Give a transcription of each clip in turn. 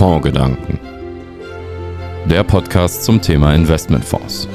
Fondsgedanken. Der Podcast zum Thema Investmentfonds.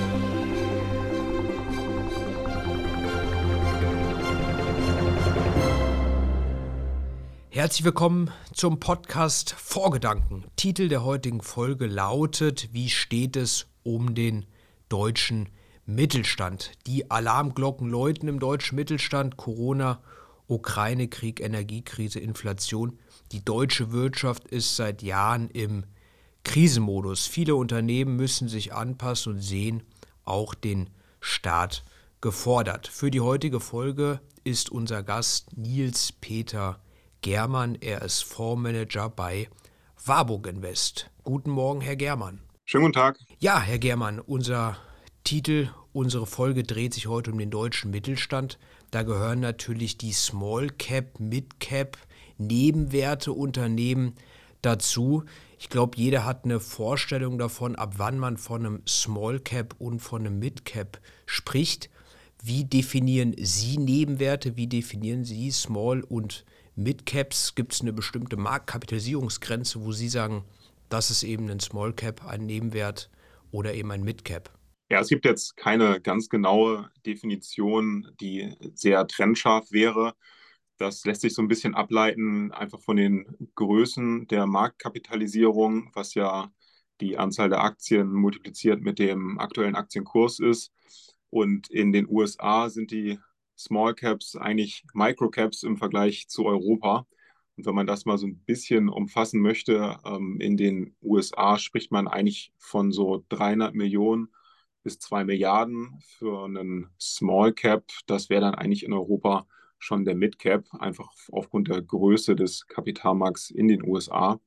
Herzlich willkommen zum Podcast Vorgedanken. Titel der heutigen Folge lautet: Wie steht es um den deutschen Mittelstand? Die Alarmglocken läuten im deutschen Mittelstand. Corona, Ukraine-Krieg, Energiekrise, Inflation. Die deutsche Wirtschaft ist seit Jahren im Krisenmodus. Viele Unternehmen müssen sich anpassen und sehen auch den Staat gefordert. Für die heutige Folge ist unser Gast Nils Peter Germann. Er ist Fondsmanager bei Warburg Invest. Guten Morgen, Herr Germann. Schönen guten Tag. Ja, Herr Germann, unser Titel, unsere Folge dreht sich heute um den deutschen Mittelstand. Da gehören natürlich die Small Cap, Mid Cap, Nebenwerte Unternehmen dazu. Ich glaube, jeder hat eine Vorstellung davon, ab wann man von einem Small Cap und von einem Mid Cap spricht. Wie definieren Sie Nebenwerte? Wie definieren Sie Small und Mid Caps? Gibt es eine bestimmte Marktkapitalisierungsgrenze, wo Sie sagen, das ist eben ein Small Cap, ein Nebenwert oder eben ein Mid Cap? Ja, es gibt jetzt keine ganz genaue Definition, die sehr trennscharf wäre. Das lässt sich so ein bisschen ableiten, einfach von den Größen der Marktkapitalisierung, was ja die Anzahl der Aktien multipliziert mit dem aktuellen Aktienkurs ist. Und in den USA sind die Small Caps eigentlich Microcaps im Vergleich zu Europa. Und wenn man das mal so ein bisschen umfassen möchte, in den USA spricht man eigentlich von so 300 Millionen bis 2 Milliarden für einen Small Cap. Das wäre dann eigentlich in Europa schon der Mid Cap, einfach aufgrund der Größe des Kapitalmarkts in den USA.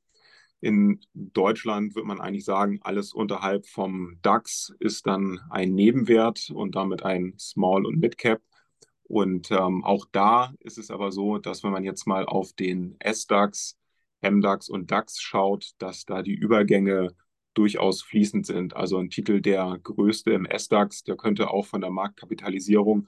In Deutschland würde man eigentlich sagen, alles unterhalb vom DAX ist dann ein Nebenwert und damit ein Small- und Mid Cap. Und auch da ist es aber so, dass wenn man jetzt mal auf den SDAX, MDAX und DAX schaut, dass da die Übergänge durchaus fließend sind. Also ein Titel der größte im SDAX, der könnte auch von der Marktkapitalisierung,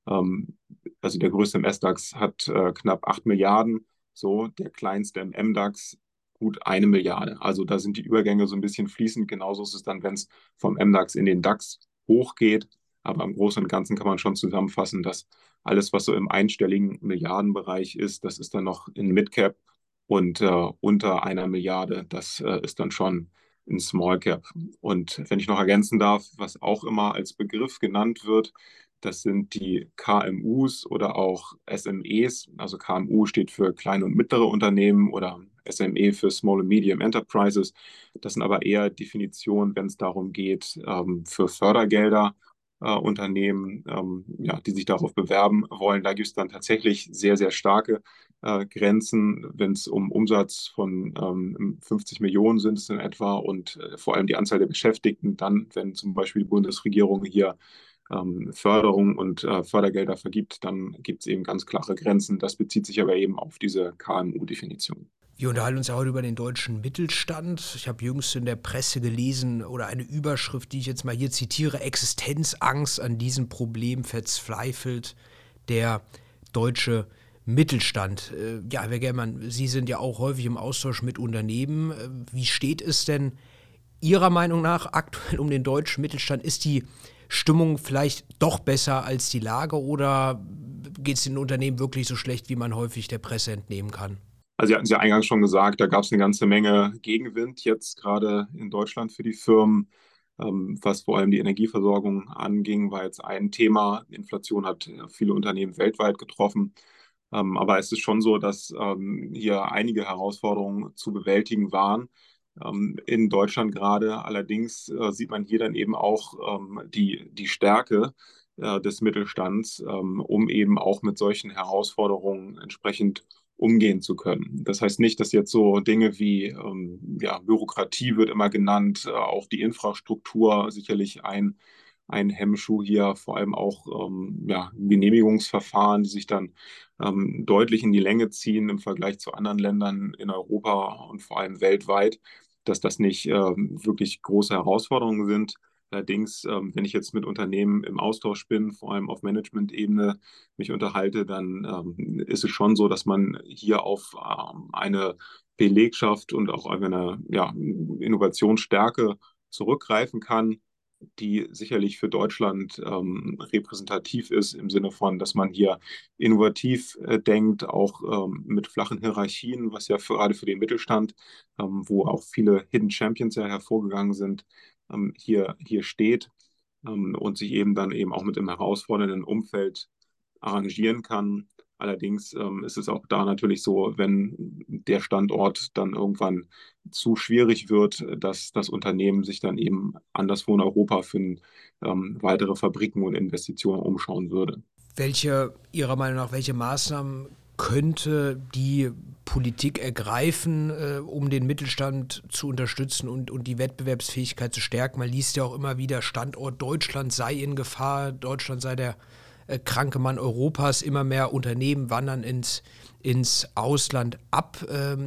also der größte im SDAX hat knapp 8 Milliarden, so der kleinste im MDAX gut 1 Milliarde. Also da sind die Übergänge so ein bisschen fließend. Genauso ist es dann, wenn es vom MDAX in den DAX hochgeht. Aber im Großen und Ganzen kann man schon zusammenfassen, dass alles, was so im einstelligen Milliardenbereich ist, das ist dann noch in Midcap und unter 1 Milliarde, das ist dann schon in Small Cap. Und wenn ich noch ergänzen darf, was auch immer als Begriff genannt wird, das sind die KMUs oder auch SMEs. Also KMU steht für kleine und mittlere Unternehmen oder SME für Small and Medium Enterprises. Das sind aber eher Definitionen, wenn es darum geht, für Fördergelder Unternehmen, ja, die sich darauf bewerben wollen. Da gibt es dann tatsächlich sehr, sehr starke Grenzen, wenn es um Umsatz von 50 Millionen sind es in etwa und vor allem die Anzahl der Beschäftigten. Dann, wenn zum Beispiel die Bundesregierung hier Förderung und Fördergelder vergibt, dann gibt es eben ganz klare Grenzen. Das bezieht sich aber eben auf diese KMU-Definition. Wir unterhalten uns ja heute über den deutschen Mittelstand. Ich habe jüngst in der Presse gelesen oder eine Überschrift, die ich jetzt mal hier zitiere: Existenzangst, an diesem Problem verzweifelt der deutsche Mittelstand. Ja, Herr Germann, Sie sind ja auch häufig im Austausch mit Unternehmen. Wie steht es denn Ihrer Meinung nach aktuell um den deutschen Mittelstand? Ist die Stimmung vielleicht doch besser als die Lage oder geht es den Unternehmen wirklich so schlecht, wie man häufig der Presse entnehmen kann? Also Sie hatten es ja eingangs schon gesagt, da gab es eine ganze Menge Gegenwind jetzt gerade in Deutschland für die Firmen. Was vor allem die Energieversorgung anging, war jetzt ein Thema. Inflation hat viele Unternehmen weltweit getroffen. Aber es ist schon so, dass hier einige Herausforderungen zu bewältigen waren. In Deutschland gerade. Allerdings sieht man hier dann eben auch die Stärke des Mittelstands, um eben auch mit solchen Herausforderungen entsprechend umgehen zu können. Das heißt nicht, dass jetzt so Dinge wie ja, Bürokratie wird immer genannt, auch die Infrastruktur sicherlich ein Hemmschuh hier, vor allem auch ja, Genehmigungsverfahren, die sich dann deutlich in die Länge ziehen im Vergleich zu anderen Ländern in Europa und vor allem weltweit, dass das nicht wirklich große Herausforderungen sind. Allerdings, wenn ich jetzt mit Unternehmen im Austausch bin, vor allem auf Management-Ebene mich unterhalte, dann ist es schon so, dass man hier auf eine Belegschaft und auch auf eine Innovationsstärke zurückgreifen kann, die sicherlich für Deutschland repräsentativ ist im Sinne von, dass man hier innovativ denkt, auch mit flachen Hierarchien, was ja gerade für den Mittelstand, wo auch viele Hidden Champions ja hervorgegangen sind, hier steht und sich eben dann eben auch mit dem herausfordernden Umfeld arrangieren kann. Allerdings ist es auch da natürlich so, wenn der Standort dann irgendwann zu schwierig wird, dass das Unternehmen sich dann eben anderswo in Europa für weitere Fabriken und Investitionen umschauen würde. Ihrer Meinung nach, welche Maßnahmen könnte die Politik ergreifen, um den Mittelstand zu unterstützen und die Wettbewerbsfähigkeit zu stärken? Man liest ja auch immer wieder, Standort Deutschland sei in Gefahr, Deutschland sei der kranke Mann Europas, immer mehr Unternehmen wandern ins Ausland ab.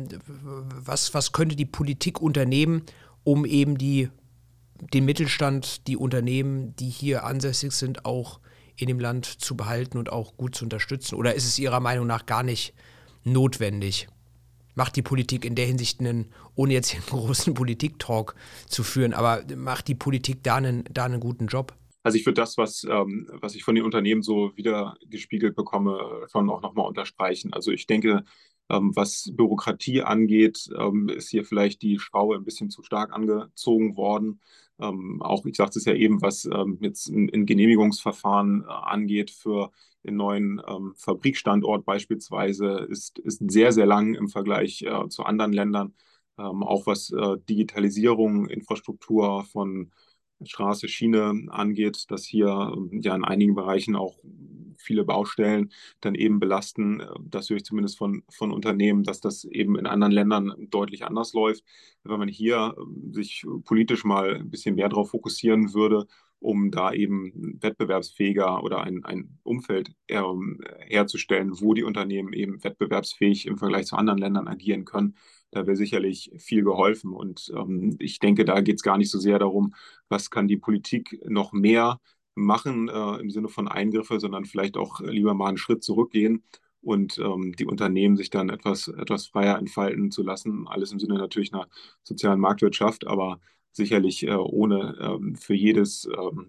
Was könnte die Politik unternehmen, um eben den Mittelstand, die Unternehmen, die hier ansässig sind, auch in dem Land zu behalten und auch gut zu unterstützen? Oder ist es Ihrer Meinung nach gar nicht notwendig? Macht die Politik in der Hinsicht ohne jetzt hier einen großen Politik-Talk zu führen, aber macht die Politik da einen guten Job? Also ich würde das, was ich von den Unternehmen so wieder gespiegelt bekomme, schon auch nochmal unterstreichen. Also ich denke, was Bürokratie angeht, ist hier vielleicht die Schraube ein bisschen zu stark angezogen worden. Auch, ich sagte es ja eben, was jetzt ein Genehmigungsverfahren angeht für den neuen Fabrikstandort beispielsweise, ist sehr, sehr lang im Vergleich zu anderen Ländern. Auch was Digitalisierung, Infrastruktur von Straße, Schiene angeht, dass hier ja in einigen Bereichen auch viele Baustellen dann eben belasten. Das höre ich zumindest von Unternehmen, dass das eben in anderen Ländern deutlich anders läuft. Wenn man hier sich politisch mal ein bisschen mehr darauf fokussieren würde, um da eben wettbewerbsfähiger oder ein Umfeld herzustellen, wo die Unternehmen eben wettbewerbsfähig im Vergleich zu anderen Ländern agieren können, da wäre sicherlich viel geholfen. Und ich denke, da geht es gar nicht so sehr darum, was kann die Politik noch mehr machen im Sinne von Eingriffe, sondern vielleicht auch lieber mal einen Schritt zurückgehen und die Unternehmen sich dann etwas freier entfalten zu lassen. Alles im Sinne natürlich einer sozialen Marktwirtschaft, aber sicherlich ohne für jedes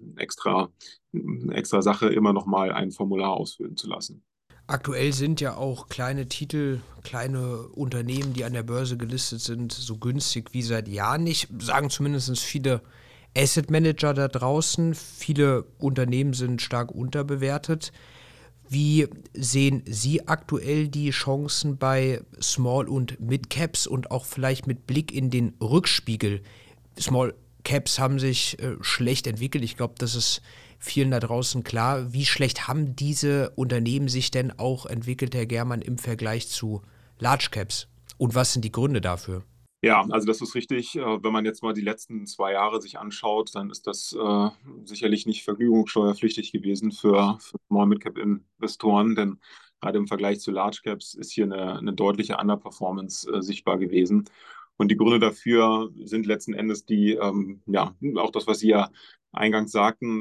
extra Sache immer noch mal ein Formular ausfüllen zu lassen. Aktuell sind ja auch kleine Titel, kleine Unternehmen, die an der Börse gelistet sind, so günstig wie seit Jahren nicht, sagen zumindest viele Asset Manager da draußen. Viele Unternehmen sind stark unterbewertet. Wie sehen Sie aktuell die Chancen bei Small- und Mid-Caps und auch vielleicht mit Blick in den Rückspiegel? Small Caps haben sich schlecht entwickelt. Ich glaube, das ist vielen da draußen klar. Wie schlecht haben diese Unternehmen sich denn auch entwickelt, Herr Germann, im Vergleich zu Large Caps? Und was sind die Gründe dafür? Ja, also das ist richtig. Wenn man jetzt mal die letzten 2 Jahre sich anschaut, dann ist das sicherlich nicht vergnügungssteuerpflichtig gewesen für Small Mid Cap Investoren, denn gerade im Vergleich zu Large Caps ist hier eine deutliche Underperformance sichtbar gewesen. Und die Gründe dafür sind letzten Endes auch das, was Sie ja eingangs sagten,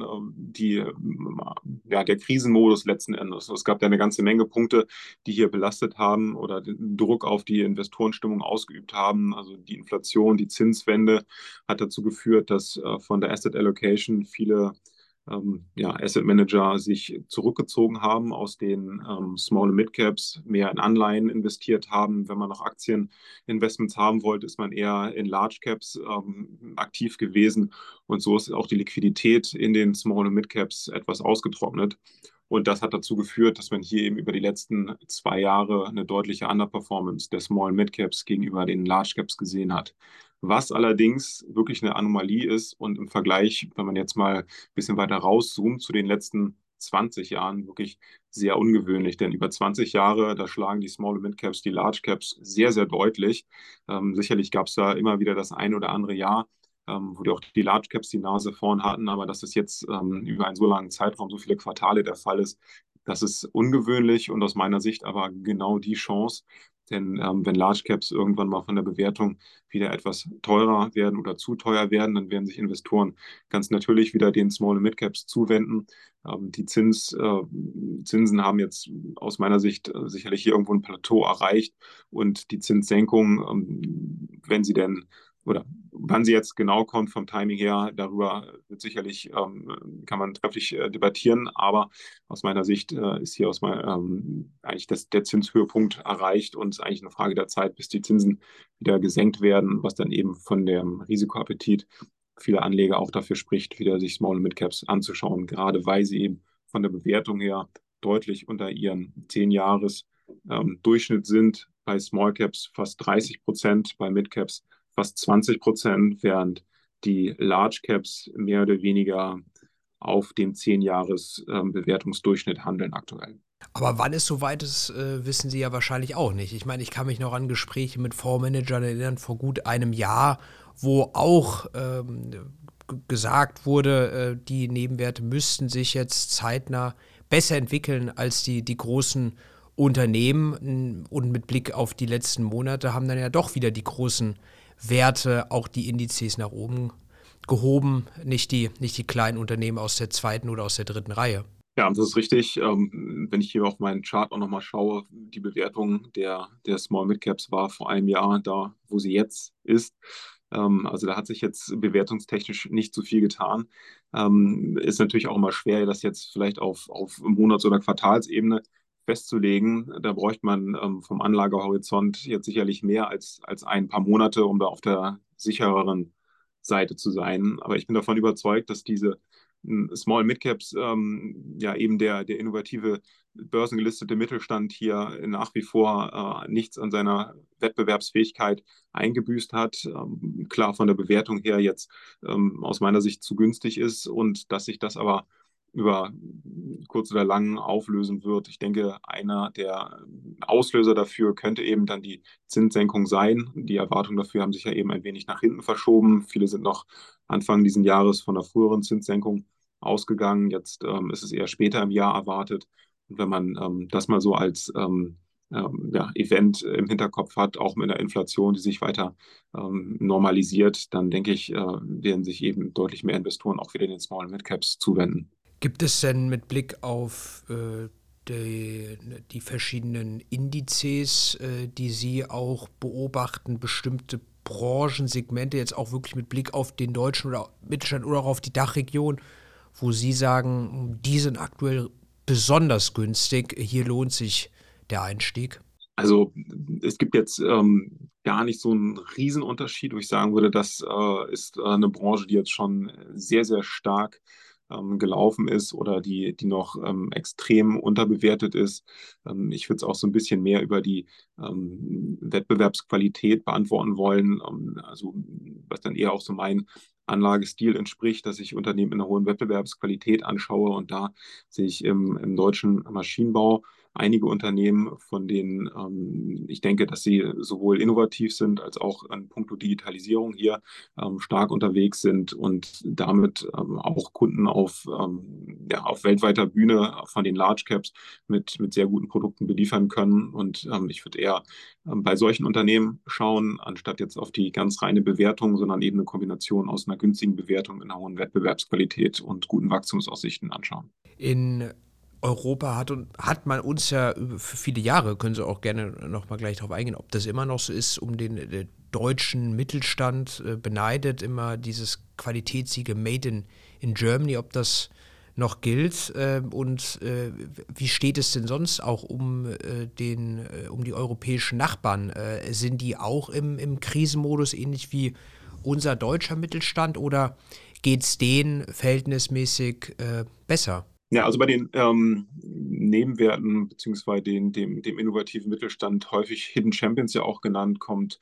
der Krisenmodus letzten Endes. Es gab ja eine ganze Menge Punkte, die hier belastet haben oder den Druck auf die Investorenstimmung ausgeübt haben. Also die Inflation, die Zinswende hat dazu geführt, dass von der Asset Allocation viele Asset Manager sich zurückgezogen haben aus den Small- und Mid-Caps, mehr in Anleihen investiert haben. Wenn man noch Aktieninvestments haben wollte, ist man eher in Large Caps aktiv gewesen. Und so ist auch die Liquidität in den Small- und Mid-Caps etwas ausgetrocknet. Und das hat dazu geführt, dass man hier eben über die letzten 2 Jahre eine deutliche Underperformance der Small- und Mid-Caps gegenüber den Large Caps gesehen hat. Was allerdings wirklich eine Anomalie ist und im Vergleich, wenn man jetzt mal ein bisschen weiter rauszoomt, zu den letzten 20 Jahren wirklich sehr ungewöhnlich. Denn über 20 Jahre, da schlagen die Small- und Mid-Caps die Large Caps sehr, sehr deutlich. Sicherlich gab es da immer wieder das ein oder andere Jahr, wo die auch die Large Caps die Nase vorn hatten, aber dass es jetzt über einen so langen Zeitraum, so viele Quartale der Fall ist, das ist ungewöhnlich und aus meiner Sicht aber genau die Chance, Denn wenn Large Caps irgendwann mal von der Bewertung wieder etwas teurer werden oder zu teuer werden, dann werden sich Investoren ganz natürlich wieder den Small- und Mid-Caps zuwenden. Die Zinsen haben jetzt aus meiner Sicht sicherlich hier irgendwo ein Plateau erreicht und die Zinssenkung, wenn sie denn oder wann sie jetzt genau kommt vom Timing her, darüber wird sicherlich, kann man trefflich debattieren, aber aus meiner Sicht ist hier eigentlich der Zinshöhepunkt erreicht und es ist eigentlich eine Frage der Zeit, bis die Zinsen wieder gesenkt werden, was dann eben von dem Risikoappetit vieler Anleger auch dafür spricht, wieder sich Small- und Mid-Caps anzuschauen, gerade weil sie eben von der Bewertung her deutlich unter ihren 10-Jahres Durchschnitt sind. Bei Small Caps fast 30%, bei Mid Caps fast 20%, während die Large Caps mehr oder weniger auf dem 10-Jahres Bewertungsdurchschnitt handeln aktuell. Aber wann es soweit ist, wissen Sie ja wahrscheinlich auch nicht. Ich meine, ich kann mich noch an Gespräche mit Fondsmanagern erinnern vor gut einem Jahr, wo auch gesagt wurde, die Nebenwerte müssten sich jetzt zeitnah besser entwickeln als die großen Unternehmen. Und mit Blick auf die letzten Monate haben dann ja doch wieder die großen Werte, auch die Indizes nach oben gehoben, nicht die kleinen Unternehmen aus der zweiten oder aus der dritten Reihe. Ja, das ist richtig. Wenn ich hier auf meinen Chart auch nochmal schaue, die Bewertung der Small Mid Caps war vor einem Jahr da, wo sie jetzt ist. Also da hat sich jetzt bewertungstechnisch nicht so viel getan. Ist natürlich auch immer schwer, das jetzt vielleicht auf Monats- oder Quartalsebene festzulegen. Da bräuchte man vom Anlagehorizont jetzt sicherlich mehr als ein paar Monate, um da auf der sichereren Seite zu sein. Aber ich bin davon überzeugt, dass diese Small Mid-Caps ja eben der innovative börsengelistete Mittelstand hier nach wie vor nichts an seiner Wettbewerbsfähigkeit eingebüßt hat. Klar von der Bewertung her jetzt aus meiner Sicht zu günstig ist und dass sich das aber über kurz oder lang auflösen wird. Ich denke, einer der Auslöser dafür könnte eben dann die Zinssenkung sein. Die Erwartungen dafür haben sich ja eben ein wenig nach hinten verschoben. Viele sind noch Anfang dieses Jahres von einer früheren Zinssenkung ausgegangen. Jetzt ist es eher später im Jahr erwartet. Und wenn man das mal so als ja, Event im Hinterkopf hat, auch mit einer Inflation, die sich weiter normalisiert, dann denke ich, werden sich eben deutlich mehr Investoren auch wieder den Small- und Mid-Caps zuwenden. Gibt es denn mit Blick auf die verschiedenen Indizes, die Sie auch beobachten, bestimmte Branchensegmente, jetzt auch wirklich mit Blick auf den deutschen oder Mittelstand oder auch auf die Dachregion, wo Sie sagen, die sind aktuell besonders günstig, hier lohnt sich der Einstieg? Also es gibt jetzt gar nicht so einen Riesenunterschied, wo ich sagen würde, das ist eine Branche, die jetzt schon sehr, sehr stark gelaufen ist oder die noch extrem unterbewertet ist. Ich würde es auch so ein bisschen mehr über die Wettbewerbsqualität beantworten wollen, also was dann eher auch so mein Anlagestil entspricht, dass ich Unternehmen in einer hohen Wettbewerbsqualität anschaue und da sehe ich im deutschen Maschinenbau einige Unternehmen, von denen ich denke, dass sie sowohl innovativ sind als auch in puncto Digitalisierung hier stark unterwegs sind und damit auch Kunden ja, auf weltweiter Bühne von den Large Caps mit sehr guten Produkten beliefern können. Und ich würde eher bei solchen Unternehmen schauen, anstatt jetzt auf die ganz reine Bewertung, sondern eben eine Kombination aus einer günstigen Bewertung, einer hohen Wettbewerbsqualität und guten Wachstumsaussichten anschauen. In Europa hat man uns ja für viele Jahre, können Sie auch gerne noch mal gleich darauf eingehen, ob das immer noch so ist, um den deutschen Mittelstand beneidet, immer dieses Qualitätssiegel Made in Germany, ob das noch gilt und wie steht es denn sonst auch um die europäischen Nachbarn? Sind die auch im Krisenmodus, ähnlich wie unser deutscher Mittelstand, oder geht es denen verhältnismäßig besser? Ja, also bei den Nebenwerten beziehungsweise dem innovativen Mittelstand, häufig Hidden Champions ja auch genannt, kommt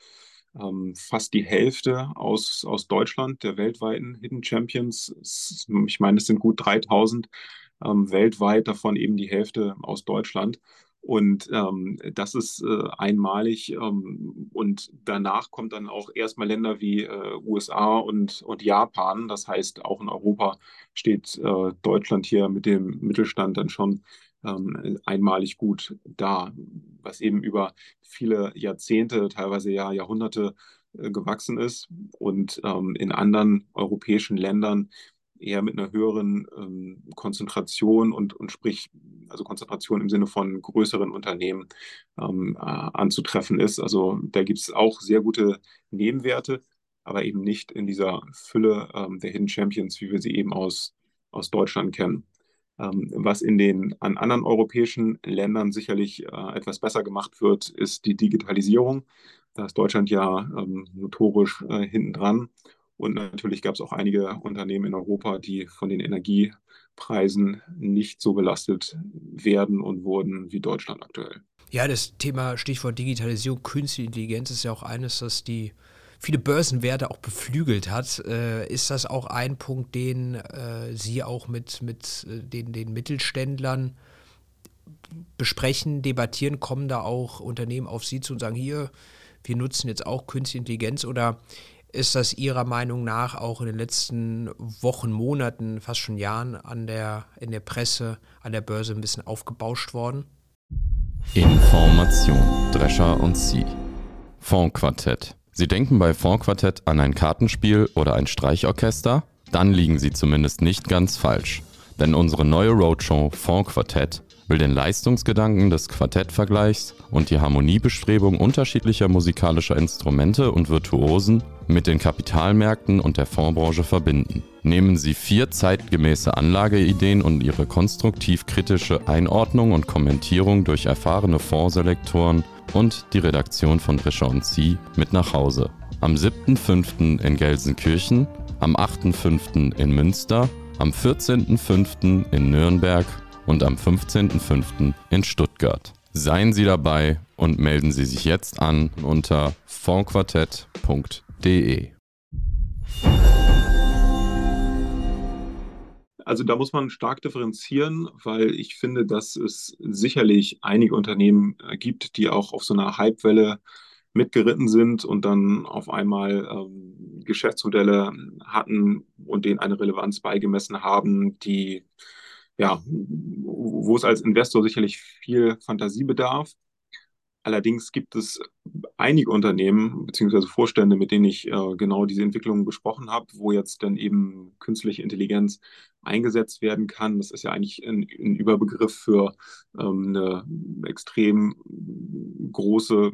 fast die Hälfte aus Deutschland, der weltweiten Hidden Champions. Ich meine, es sind gut 3000 weltweit, davon eben die Hälfte aus Deutschland. Und das ist einmalig. Und danach kommt dann auch erstmal Länder wie USA und Japan. Das heißt, auch in Europa steht Deutschland hier mit dem Mittelstand dann schon einmalig gut dar, was eben über viele Jahrzehnte, teilweise Jahrhunderte gewachsen ist und in anderen europäischen Ländern eher mit einer höheren Konzentration und sprich, also Konzentration im Sinne von größeren Unternehmen anzutreffen ist. Also da gibt es auch sehr gute Nebenwerte, aber eben nicht in dieser Fülle der Hidden Champions, wie wir sie eben aus Deutschland kennen. Was an anderen europäischen Ländern sicherlich etwas besser gemacht wird, ist die Digitalisierung. Da ist Deutschland ja notorisch hinten dran. Und natürlich gab es auch einige Unternehmen in Europa, die von den Energiepreisen nicht so belastet werden und wurden wie Deutschland aktuell. Ja, das Thema Stichwort Digitalisierung, Künstliche Intelligenz ist ja auch eines, das die viele Börsenwerte auch beflügelt hat. Ist das auch ein Punkt, den Sie auch mit den Mittelständlern besprechen, debattieren? Kommen da auch Unternehmen auf Sie zu und sagen, hier, wir nutzen jetzt auch Künstliche Intelligenz? Oder ist das Ihrer Meinung nach auch in den letzten Wochen, Monaten, fast schon Jahren in der Presse, an der Börse ein bisschen aufgebauscht worden? Information, Drescher und Sie. Fondquartett. Sie denken bei Fondquartett an ein Kartenspiel oder ein Streichorchester? Dann liegen Sie zumindest nicht ganz falsch. Denn unsere neue Roadshow Fondquartett will den Leistungsgedanken des Quartettvergleichs und die Harmoniebestrebung unterschiedlicher musikalischer Instrumente und Virtuosen mit den Kapitalmärkten und der Fondsbranche verbinden. Nehmen Sie 4 zeitgemäße Anlageideen und ihre konstruktiv-kritische Einordnung und Kommentierung durch erfahrene Fondsselektoren und die Redaktion von Drescher und Sie mit nach Hause. Am 7.5. in Gelsenkirchen, am 8.5. in Münster, am 14.5. in Nürnberg und am 15.5. in Stuttgart. Seien Sie dabei und melden Sie sich jetzt an unter fondquartett.de. Also da muss man stark differenzieren, weil ich finde, dass es sicherlich einige Unternehmen gibt, die auch auf so einer Hypewelle mitgeritten sind und dann auf einmal Geschäftsmodelle hatten und denen eine Relevanz beigemessen haben, die ja, wo es als Investor sicherlich viel Fantasie bedarf. Allerdings gibt es einige Unternehmen bzw. Vorstände, mit denen ich genau diese Entwicklungen besprochen habe, wo jetzt dann eben künstliche Intelligenz eingesetzt werden kann. Das ist ja eigentlich ein Überbegriff für eine extrem große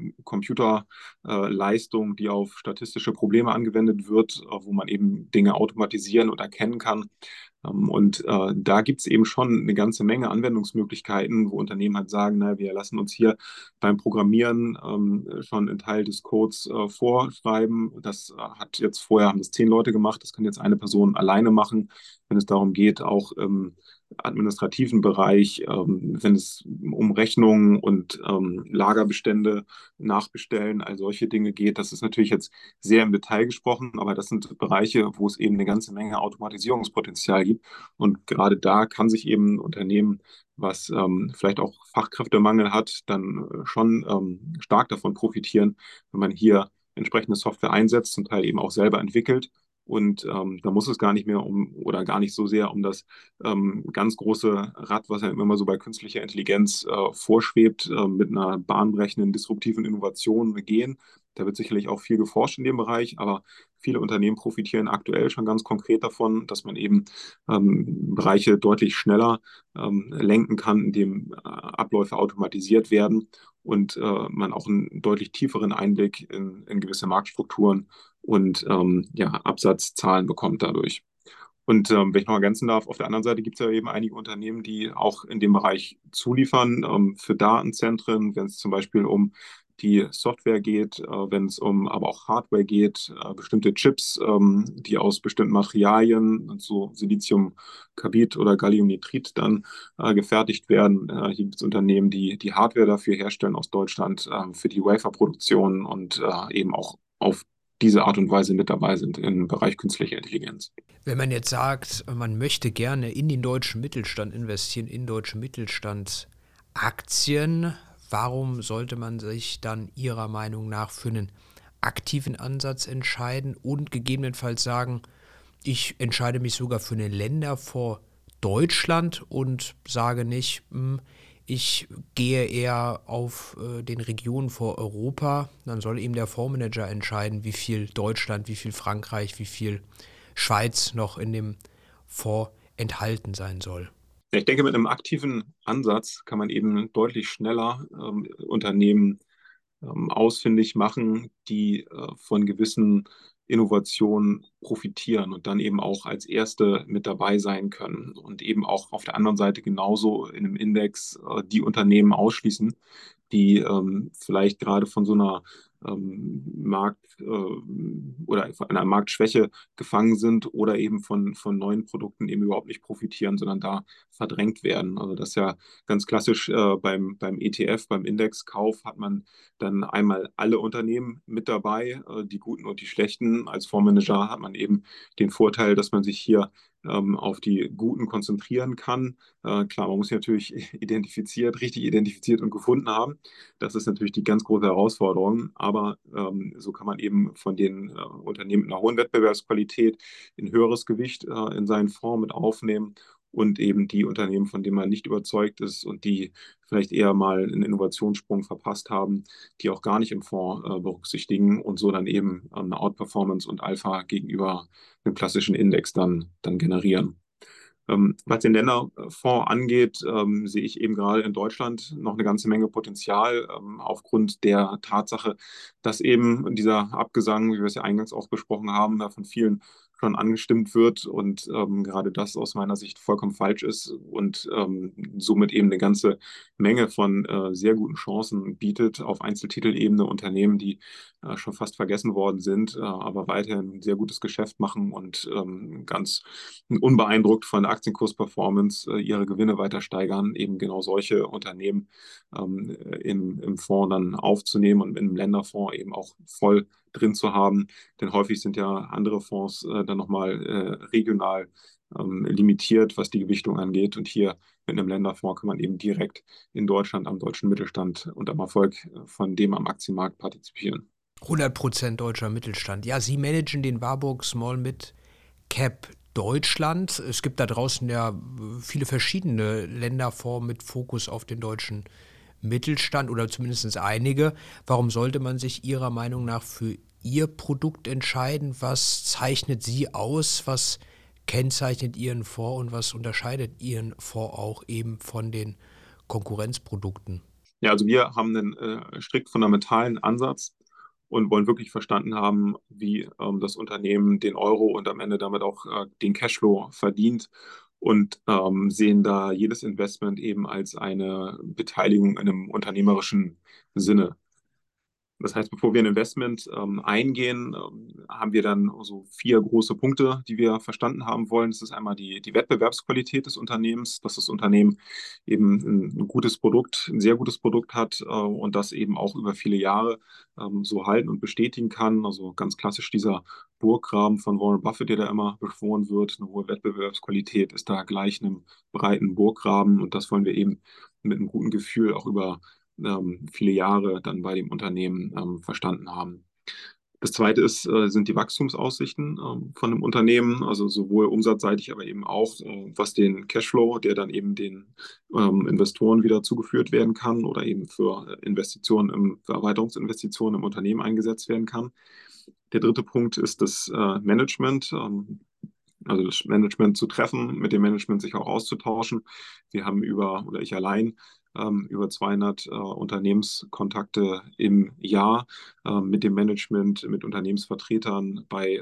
Computerleistung, die auf statistische Probleme angewendet wird, wo man eben Dinge automatisieren und erkennen kann. Und da gibt es eben schon eine ganze Menge Anwendungsmöglichkeiten, wo Unternehmen halt sagen, na, wir lassen uns hier beim Programmieren schon einen Teil des Codes vorschreiben. Das haben das 10 Leute gemacht, das kann jetzt eine Person alleine machen, wenn es darum geht, auch im administrativen Bereich, wenn es um Rechnungen und Lagerbestände nachbestellen, all solche Dinge geht. Das ist natürlich jetzt sehr im Detail gesprochen, aber das sind Bereiche, wo es eben eine ganze Menge Automatisierungspotenzial gibt. Und gerade da kann sich eben ein Unternehmen, was vielleicht auch Fachkräftemangel hat, dann schon stark davon profitieren, wenn man hier entsprechende Software einsetzt, zum Teil eben auch selber entwickelt. Und da muss es gar nicht mehr gar nicht so sehr um das ganz große Rad, was ja immer so bei künstlicher Intelligenz vorschwebt, mit einer bahnbrechenden, disruptiven Innovation gehen. Da wird sicherlich auch viel geforscht in dem Bereich, aber viele Unternehmen profitieren aktuell schon ganz konkret davon, dass man eben Bereiche deutlich schneller lenken kann, indem Abläufe automatisiert werden und man auch einen deutlich tieferen Einblick in gewisse Marktstrukturen und Absatzzahlen bekommt dadurch. Und wenn ich noch ergänzen darf, auf der anderen Seite gibt es ja eben einige Unternehmen, die auch in dem Bereich zuliefern für Datenzentren, wenn es zum Beispiel um die Software geht, wenn es um aber auch Hardware geht, bestimmte Chips, die aus bestimmten Materialien, so Siliziumkarbid oder Galliumnitrid dann gefertigt werden. Hier gibt es Unternehmen, die Hardware dafür herstellen aus Deutschland für die Waferproduktion und eben auch auf diese Art und Weise mit dabei sind im Bereich künstlicher Intelligenz. Wenn man jetzt sagt, man möchte gerne in den deutschen Mittelstand investieren, in deutsche Mittelstandsaktien, warum sollte man sich dann Ihrer Meinung nach für einen aktiven Ansatz entscheiden und gegebenenfalls sagen, ich entscheide mich sogar für einen Länderfonds Deutschland und sage nicht, ich gehe eher auf den Regionenfonds Europa, dann soll eben der Fondsmanager entscheiden, wie viel Deutschland, wie viel Frankreich, wie viel Schweiz noch in dem Fonds enthalten sein soll. Ja, ich denke, mit einem aktiven Ansatz kann man eben deutlich schneller Unternehmen ausfindig machen, die von gewissen Innovationen profitieren und dann eben auch als Erste mit dabei sein können und eben auch auf der anderen Seite genauso in einem Index die Unternehmen ausschließen, die vielleicht gerade von so einer oder von einer Marktschwäche gefangen sind oder eben von neuen Produkten eben überhaupt nicht profitieren, sondern da verdrängt werden. Also das ist ja ganz klassisch beim ETF, beim Indexkauf hat man dann einmal alle Unternehmen mit dabei, die guten und die schlechten. Als Fondsmanager hat man eben den Vorteil, dass man sich hier auf die guten konzentrieren kann. Klar, man muss sie natürlich richtig identifiziert und gefunden haben. Das ist natürlich die ganz große Herausforderung. Aber so kann man eben von den Unternehmen mit einer hohen Wettbewerbsqualität ein höheres Gewicht in seinen Fonds mit aufnehmen und eben die Unternehmen, von denen man nicht überzeugt ist und die vielleicht eher mal einen Innovationssprung verpasst haben, die auch gar nicht im Fonds berücksichtigen und so dann eben eine Outperformance und Alpha gegenüber einem klassischen Index dann generieren. Was den Länderfonds angeht, sehe ich eben gerade in Deutschland noch eine ganze Menge Potenzial aufgrund der Tatsache, dass eben dieser Abgesang, wie wir es ja eingangs auch besprochen haben, von vielen schon angestimmt wird und gerade das aus meiner Sicht vollkommen falsch ist und somit eben eine ganze Menge von sehr guten Chancen bietet auf Einzeltitelebene Unternehmen, die schon fast vergessen worden sind, aber weiterhin ein sehr gutes Geschäft machen und ganz unbeeindruckt von der Aktienkursperformance ihre Gewinne weiter steigern, eben genau solche Unternehmen im Fonds dann aufzunehmen und im Länderfonds eben auch voll drin zu haben. Denn häufig sind ja andere Fonds dann nochmal regional limitiert, was die Gewichtung angeht. Und hier mit einem Länderfonds kann man eben direkt in Deutschland am deutschen Mittelstand und am Erfolg von dem am Aktienmarkt partizipieren. 100% deutscher Mittelstand. Ja, Sie managen den Warburg Small Mid Cap Deutschland. Es gibt da draußen ja viele verschiedene Länderfonds mit Fokus auf den deutschen Mittelstand oder zumindest einige. Warum sollte man sich Ihrer Meinung nach für Ihr Produkt entscheiden? Was zeichnet Sie aus? Was kennzeichnet Ihren Fonds und was unterscheidet Ihren Fonds auch eben von den Konkurrenzprodukten? Ja, also wir haben einen strikt fundamentalen Ansatz und wollen wirklich verstanden haben, wie das Unternehmen den Euro und am Ende damit auch den Cashflow verdient und sehen da jedes Investment eben als eine Beteiligung in einem unternehmerischen Sinne. Das heißt, bevor wir ein Investment eingehen, haben wir dann so 4 große Punkte, die wir verstanden haben wollen. Das ist einmal die Wettbewerbsqualität des Unternehmens, dass das Unternehmen eben ein gutes Produkt, ein sehr gutes Produkt hat und das eben auch über viele Jahre so halten und bestätigen kann. Also ganz klassisch dieser Burggraben von Warren Buffett, der da immer beschworen wird. Eine hohe Wettbewerbsqualität ist da gleich einem breiten Burggraben und das wollen wir eben mit einem guten Gefühl auch über viele Jahre dann bei dem Unternehmen verstanden haben. Das zweite sind die Wachstumsaussichten von einem Unternehmen, also sowohl umsatzseitig, aber eben auch, was den Cashflow, der dann eben den Investoren wieder zugeführt werden kann oder eben für für Erweiterungsinvestitionen im Unternehmen eingesetzt werden kann. Der dritte Punkt ist das Management. Also das Management zu treffen, mit dem Management sich auch auszutauschen. Wir haben oder ich allein, über 200 Unternehmenskontakte im Jahr mit dem Management, mit Unternehmensvertretern bei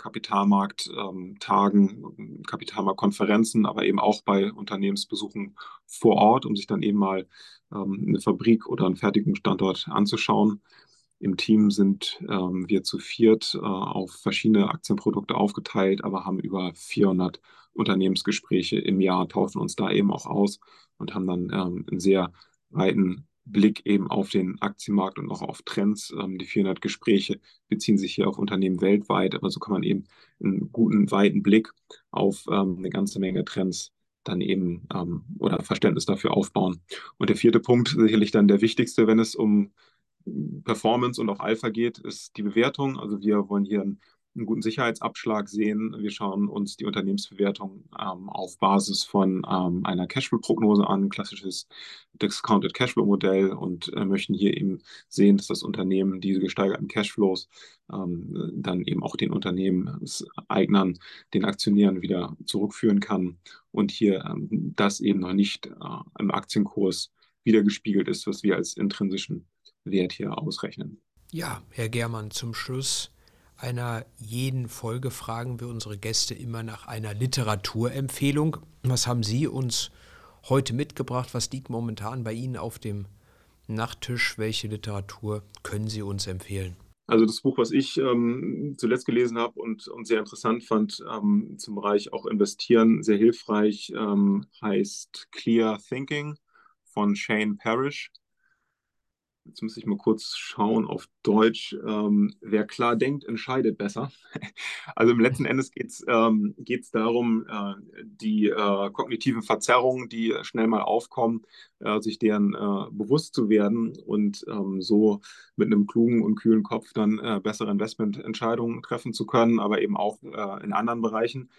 Kapitalmarkttagen, Kapitalmarktkonferenzen, aber eben auch bei Unternehmensbesuchen vor Ort, um sich dann eben mal eine Fabrik oder einen Fertigungsstandort anzuschauen. Im Team sind wir zu viert auf verschiedene Aktienprodukte aufgeteilt, aber haben über 400 Unternehmensgespräche im Jahr, tauschen uns da eben auch aus und haben dann einen sehr breiten Blick eben auf den Aktienmarkt und auch auf Trends. Die 400 Gespräche beziehen sich hier auf Unternehmen weltweit, aber so kann man eben einen guten, weiten Blick auf eine ganze Menge Trends dann eben oder Verständnis dafür aufbauen. Und der vierte Punkt, sicherlich dann der wichtigste, wenn es um Performance und auch Alpha geht, ist die Bewertung. Also wir wollen hier ein einen guten Sicherheitsabschlag sehen. Wir schauen uns die Unternehmensbewertung auf Basis von einer Cashflow-Prognose an, klassisches Discounted Cashflow-Modell, und möchten hier eben sehen, dass das Unternehmen diese gesteigerten Cashflows dann eben auch den Unternehmenseignern, den Aktionären wieder zurückführen kann und hier das eben noch nicht im Aktienkurs wiedergespiegelt ist, was wir als intrinsischen Wert hier ausrechnen. Ja, Herr Germann, zum Schluss einer jeden Folge fragen wir unsere Gäste immer nach einer Literaturempfehlung. Was haben Sie uns heute mitgebracht? Was liegt momentan bei Ihnen auf dem Nachttisch? Welche Literatur können Sie uns empfehlen? Also das Buch, was ich zuletzt gelesen habe und sehr interessant fand, zum Bereich auch Investieren, sehr hilfreich, heißt Clear Thinking von Shane Parrish. Jetzt muss ich mal kurz schauen auf Deutsch. Wer klar denkt, entscheidet besser. Also im letzten Endes geht's darum, die kognitiven Verzerrungen, die schnell mal aufkommen, sich deren bewusst zu werden und so mit einem klugen und kühlen Kopf dann bessere Investmententscheidungen treffen zu können, aber eben auch in anderen Bereichen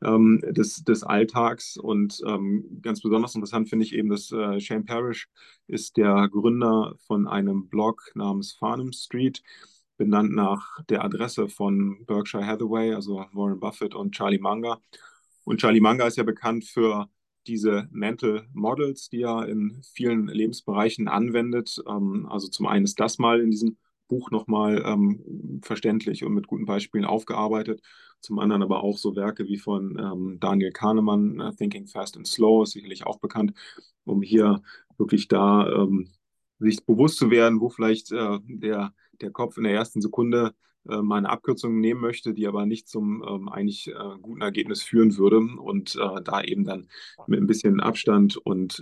des Alltags. Und ganz besonders interessant finde ich eben, dass Shane Parrish ist der Gründer von einem Blog namens Farnham Street, benannt nach der Adresse von Berkshire Hathaway, also Warren Buffett und Charlie Munger. Und Charlie Munger ist ja bekannt für diese Mental Models, die er in vielen Lebensbereichen anwendet. Also zum einen ist das mal in diesem Buch nochmal verständlich und mit guten Beispielen aufgearbeitet. Zum anderen aber auch so Werke wie von Daniel Kahnemann, Thinking Fast and Slow, ist sicherlich auch bekannt, um hier wirklich da sich bewusst zu werden, wo vielleicht der Kopf in der ersten Sekunde mal eine Abkürzung nehmen möchte, die aber nicht zum eigentlich guten Ergebnis führen würde, und da eben dann mit ein bisschen Abstand und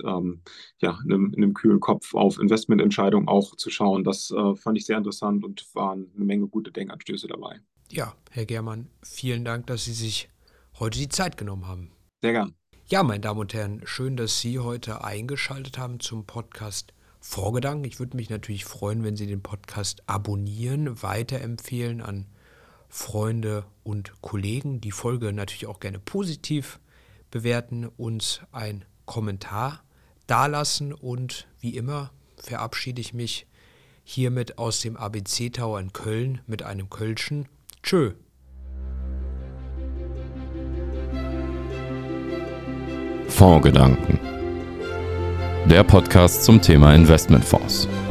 einem kühlen Kopf auf Investmententscheidungen auch zu schauen. Das fand ich sehr interessant und waren eine Menge gute Denkanstöße dabei. Ja, Herr Germann, vielen Dank, dass Sie sich heute die Zeit genommen haben. Sehr gern. Ja, meine Damen und Herren, schön, dass Sie heute eingeschaltet haben zum Podcast Vorgedanken. Ich würde mich natürlich freuen, wenn Sie den Podcast abonnieren, weiterempfehlen an Freunde und Kollegen. Die Folge natürlich auch gerne positiv bewerten, uns einen Kommentar dalassen, und wie immer verabschiede ich mich hiermit aus dem ABC Tower in Köln mit einem Kölschen Tschö. Fondsgedanken. Der Podcast zum Thema Investmentfonds.